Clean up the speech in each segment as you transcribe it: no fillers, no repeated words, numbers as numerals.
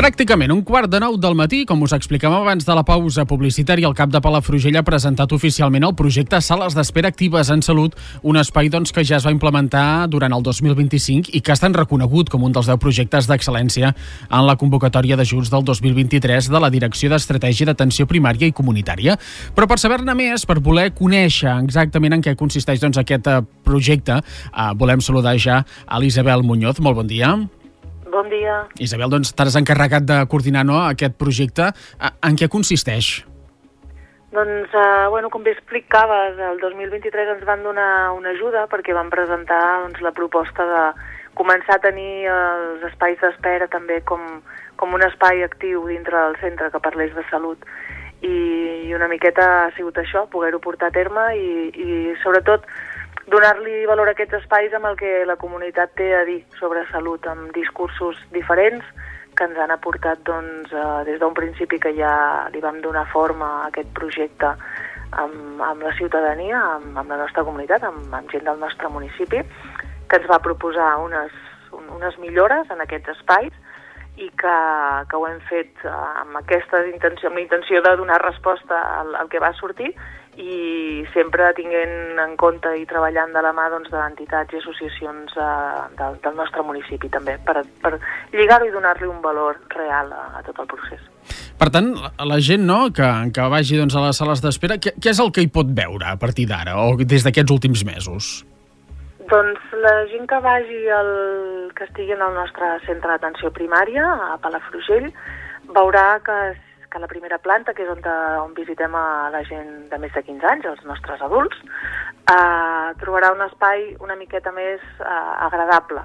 Pràcticament 8:15 del matí, com us explicàvem abans de la pausa publicitària, el cap de Palafrugell ha presentat oficialment el projecte Sales d'Espera Actives en Salut, un espai que ja es va implementar durant el 2025 i que ha estat reconegut com un dels 10 projectes d'excel·lència en la convocatòria d'ajuts del 2023 de la Direcció d'Estratègia d'Atenció Primària i Comunitària. Però per saber-ne més, per voler conèixer exactament en què consisteix aquest projecte, volem saludar ja a l'Isabel Muñoz. Molt bon dia. Bon dia. Isabel, t'has encarregat de coordinar aquest projecte. En què consisteix? Doncs, com bé explicaves, el 2023 ens van donar una ajuda perquè vam presentar la proposta de començar a tenir els espais d'espera també com un espai actiu dintre del centre que parlés de salut. I una miqueta ha sigut això, poder-ho portar a terme i sobretot donar-li valor a aquests espais amb el que la comunitat té a dir sobre salut, amb discursos diferents que ens han aportat des d'un principi que ja li vam donar forma a aquest projecte amb la ciutadania, amb la nostra comunitat, amb gent del nostre municipi, que ens va proposar unes millores en aquests espais i que ho hem fet amb la intenció de donar resposta al que va sortir i sempre tinguent en compte i treballant de la mà d'entitats i associacions del nostre municipi també, per lligar-ho i donar-li un valor real a tot el procés. Per tant, la gent que vagi a les sales d'espera, què és el que hi pot veure a partir d'ara o des d'aquests últims mesos? Doncs la gent que estigui en el nostre centre d'atenció primària, a Palafrugell, veurà que la primera planta, que és on visitem a la gent de més de 15 anys, els nostres adults, trobarà un espai una miqueta més agradable.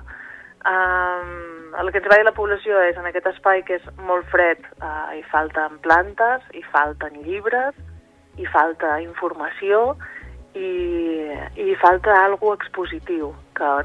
El que ens va dir la població és en aquest espai que és molt fred, hi falten plantes, hi falten llibres, hi falta informació i hi falta alguna cosa expositiu,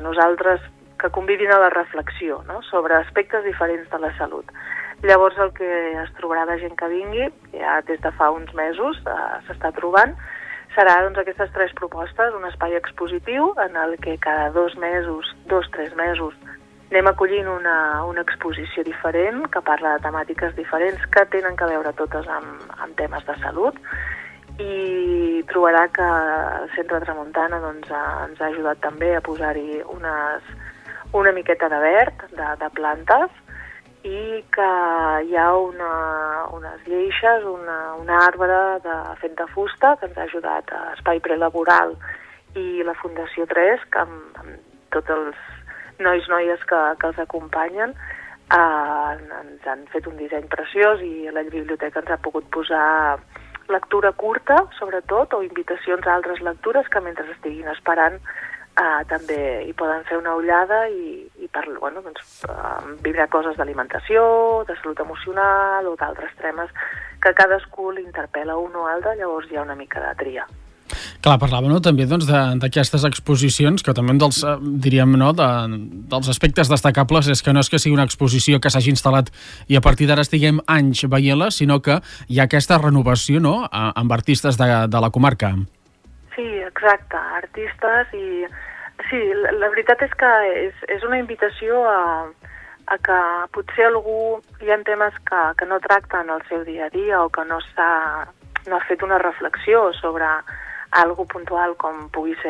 que convidin a la reflexió, no?, sobre aspectes diferents de la salut. Llavors el que es trobarà de gent que vingui, ja des de fa uns mesos s'està trobant, serà aquestes 3 propostes, un espai expositiu en el que cada 2, 3 mesos, anem acollint una exposició diferent que parla de temàtiques diferents que tenen que veure totes amb temes de salut, i trobarà que el Centre Tramuntana ens ha ajudat també a posar-hi una miqueta de verd, de plantes, i que hi ha unes lleixes, un arbre fet de fusta que ens ha ajudat a Espai Prelaboral i la Fundació 3, que amb tots els noies que els acompanyen ens han fet un disseny preciós i la biblioteca ens ha pogut posar lectura curta, sobretot, o invitacions a altres lectures que mentre estiguin esperant també hi poden fer una ullada i viure coses d'alimentació, de salut emocional o d'altres temes que cadascú l'interpel·la un o altre, llavors hi ha una mica de tria. Clar, parlàvem també d'aquestes exposicions, que també dels aspectes destacables és que sigui una exposició que s'hagi instal·lat i a partir d'ara estiguem anys veient-la, sinó que hi ha aquesta renovació, no?, amb artistes de la comarca. Sí, exacte, artistes i... Sí, la veritat és que és una invitació a que potser algú hi ha temes que no tracta en el seu dia a dia o que no ha fet una reflexió sobre algo puntual com pugui ser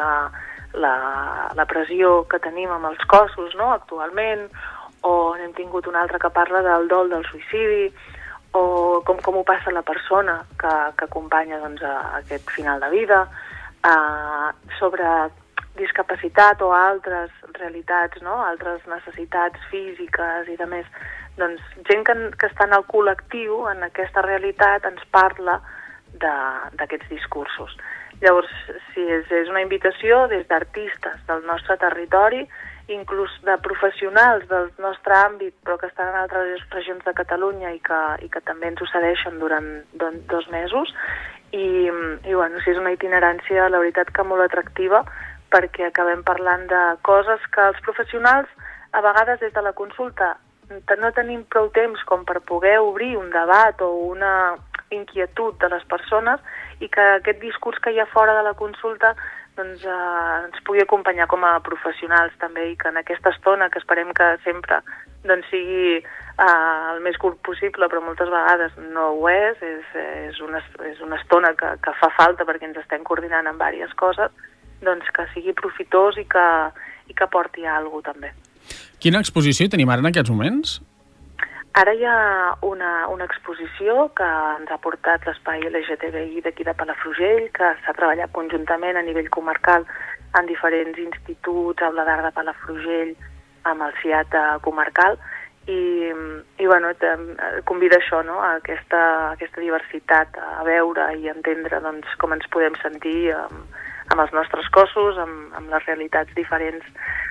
la pressió que tenim amb els cossos, no?, actualment, o n'hem tingut un altre que parla del dol del suïcidi, o com ho passa la persona que acompanya aquest final de vida, sobre discapacitat o altres realitats, no?, altres necessitats físiques i de més. Doncs gent que està en el col·lectiu, en aquesta realitat, ens parla d'aquests discursos. Llavors, sí, és una invitació des d'artistes del nostre territori, inclús de professionals del nostre àmbit, però que estan en altres regions de Catalunya i que també ens ho cedeixen durant 2 mesos. I sí, és una itinerància, la veritat, que molt atractiva, perquè acabem parlant de coses que els professionals, a vegades des de la consulta, no tenim prou temps com per poder obrir un debat o una inquietud de les persones i que aquest discurs que hi ha fora de la consulta ens pugui acompanyar com a professionals també i que en aquesta estona, que esperem que sempre sigui el més curt possible, però moltes vegades no ho és una estona que fa falta perquè ens estem coordinant en diverses coses, doncs que sigui profitós i que porti a alguna cosa també. Quina exposició hi tenim ara en aquests moments? Ara hi ha una exposició que ens ha portat l'espai LGTBI d'aquí de Palafrugell, que s'ha treballat conjuntament a nivell comarcal en diferents instituts, Aula d'Art de Palafrugell, amb el CIAT comarcal, i bueno, convida això, no?, a aquesta diversitat, a veure i entendre doncs, com ens podem sentir amb els nostres cossos, amb les realitats diferents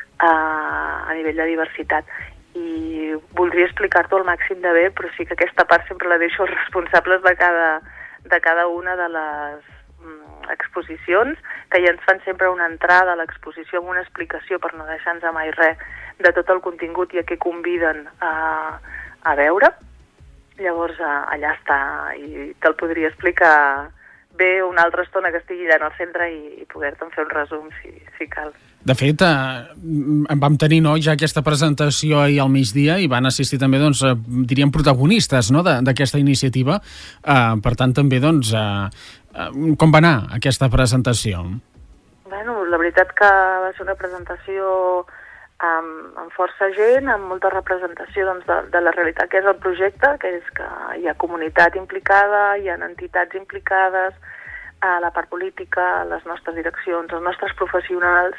a nivell de diversitat. I voldria explicar-t'ho al màxim de bé, però sí que aquesta part sempre la deixo als responsables de cada una de les exposicions, que ja ens fan sempre una entrada a l'exposició amb una explicació per no deixar-nos mai res de tot el contingut i a què conviden a veure. Llavors allà està, i te'l podria explicar bé una altra estona que estigui allà al centre i poder-te'n fer un resum si cal. De fet, vam tenir ja aquesta presentació ahir al migdia i van assistir també, doncs, diríem, protagonistes, no?, d'aquesta iniciativa. Per tant, també, doncs, com va anar aquesta presentació? Bueno, la veritat que va ser una presentació amb força gent, amb molta representació doncs, de la realitat que és el projecte, que és que hi ha comunitat implicada, hi ha entitats implicades, la part política, les nostres direccions, els nostres professionals.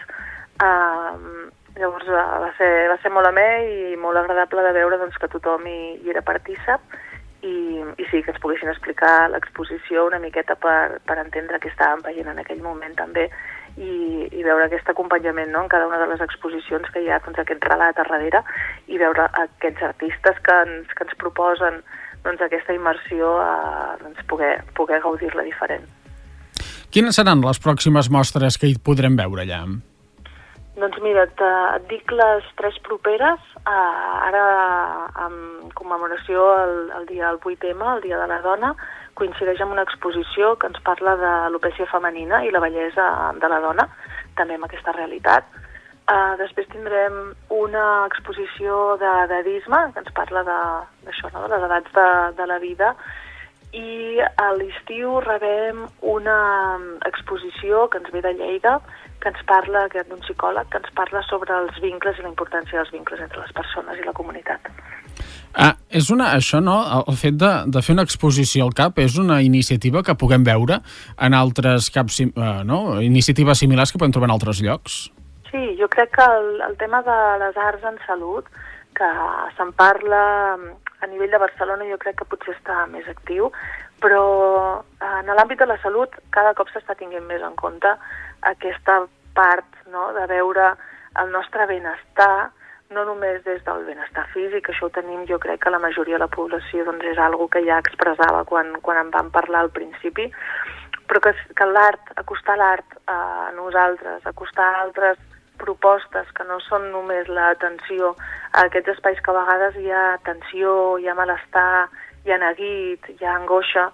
Llavors va ser molt amè i molt agradable de veure doncs, que tothom hi era partícip i sí, que ens poguessin explicar l'exposició una miqueta per entendre què estàvem veient en aquell moment també i veure aquest acompanyament, no?, en cada una de les exposicions que hi ha doncs, aquest relat a darrere i veure aquests artistes que ens proposen doncs, aquesta immersió a doncs, poder gaudir-la diferent. Quines seran les pròximes mostres que hi podrem veure allà? Doncs mira, et dic les 3 properes, ara en commemoració el dia del 8M, el Dia de la Dona, coincideix amb una exposició que ens parla de l'alopècia femenina i la bellesa de la dona, també amb aquesta realitat. Després tindrem una exposició de dadisme, que ens parla d'això, no?, de les edats de la vida, i a l'estiu rebem una exposició que ens ve de Lleida, que ens parla, que és d'un psicòleg, que ens parla sobre els vincles i la importància dels vincles entre les persones i la comunitat. És això, no?, el fet de fer una exposició al CAP és una iniciativa que puguem veure en altres CAPs, no?, iniciatives similars que podem trobar en altres llocs. Sí, jo crec que el tema de les arts en salut, que se'n parla a nivell de Barcelona, jo crec que potser està més actiu, però en l'àmbit de la salut cada cop s'està tinguent més en compte aquesta part, no?, de veure el nostre benestar, no només des del benestar físic, això ho tenim, jo crec que la majoria de la població doncs, és algo que ja expressava quan en vam parlar al principi, però que l'art, acostar l'art a nosaltres, acostar altres propostes que no són només l'atenció a aquests espais que a vegades hi ha tensió, hi ha malestar, hi ha neguit, hi ha angoixa,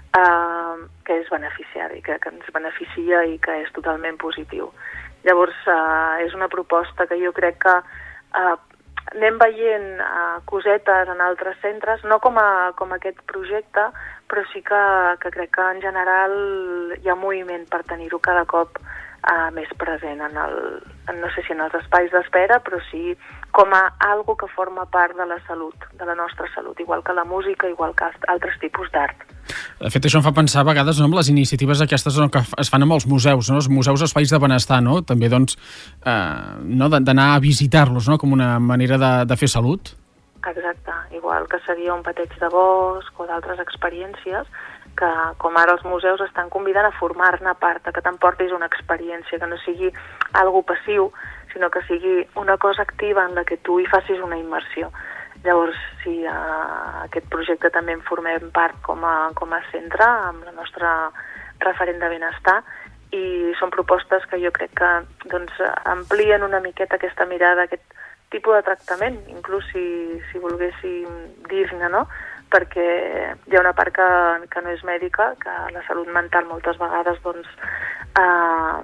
que és beneficiari, que ens beneficia i que és totalment positiu. Llavors, és una proposta que jo crec que anem veient cosetes en altres centres, no com aquest projecte, però sí que crec que en general hi ha moviment per tenir-ho cada cop més present no sé si en els espais d'espera, però sí com a algo que forma part de la salut, de la nostra salut, igual que la música, igual que altres tipus d'art. De fet, això em fa pensar a vegades, no?, amb les iniciatives aquestes que es fan amb els museus, no?, els museus espais de benestar, no?, també doncs, no?, d'anar a visitar-los, no?, com una manera de fer salut. Exacte, igual que seria un pateig de bosc o d'altres experiències que, com ara els museus estan convidant a formar-ne part, que t'emportis una experiència, que no sigui algo passiu, sinó que sigui una cosa activa en la que tu hi facis una immersió. Llavors, sí, aquest projecte també en formem part com a centre, amb la nostra referent de benestar, i són propostes que jo crec que doncs, amplien una miqueta aquesta mirada, aquest tipus de tractament, inclús si volguéssim dir-ne, no?, perquè hi ha una part que no és mèdica, que la salut mental moltes vegades doncs,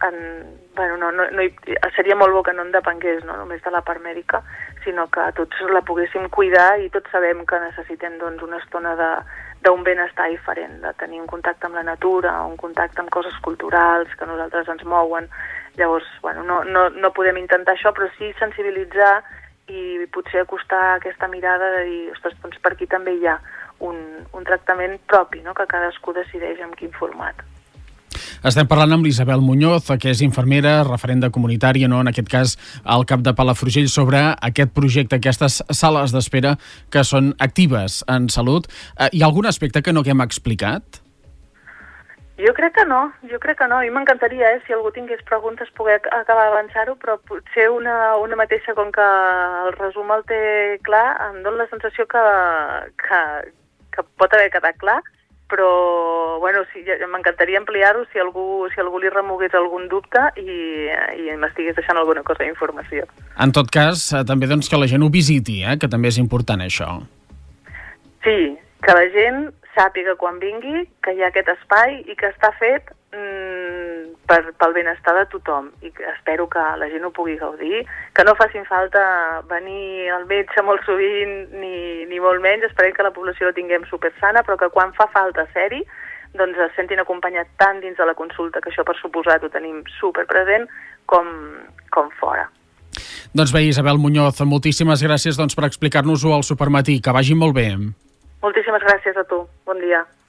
seria molt bo que no en depengués, no només de la part mèdica, sinó que tots la poguéssim cuidar i tots sabem que necessitem doncs, una estona d'un benestar diferent, de tenir un contacte amb la natura, un contacte amb coses culturals que a nosaltres ens mouen. Llavors, no podem intentar això, però sí sensibilitzar i potser acostar aquesta mirada de dir, ostres, doncs per aquí també hi ha un tractament propi, no? Que cadascú decideix en quin format. Estem parlant amb l'Isabel Muñoz, que és infermera, referent de comunitària, no? En aquest cas al CAP de Palafrugell, sobre aquest projecte, aquestes sales d'espera que són actives en salut. Hi ha algun aspecte que no haguem explicat? Jo crec que no. A mi m'encantaria, si algú tingués preguntes, poder acabar d'avançar-ho, però potser una mateixa, com que el resum el té clar, em dóna la sensació que pot haver quedat clar, però sí, m'encantaria ampliar-ho si algú li remogués algun dubte i m'estigués deixant alguna cosa d'informació. En tot cas, també que la gent ho visiti, que també és important això. Sí, que la gent sàpiga quan vingui que hi ha aquest espai i que està fet pel benestar de tothom, i que espero que la gent ho pugui gaudir, que no facin falta venir al metge molt sovint ni molt menys. Esperem que la població la tinguem supersana, però que quan fa falta ser-hi doncs es sentin acompanyats tant dins de la consulta, que això per suposat ho tenim superpresent, com fora. Doncs bé, Isabel Muñoz, moltíssimes gràcies per explicar-nos-ho al Supermatí. Que vagi molt bé. Moltíssimes gràcies a tu. Bon dia.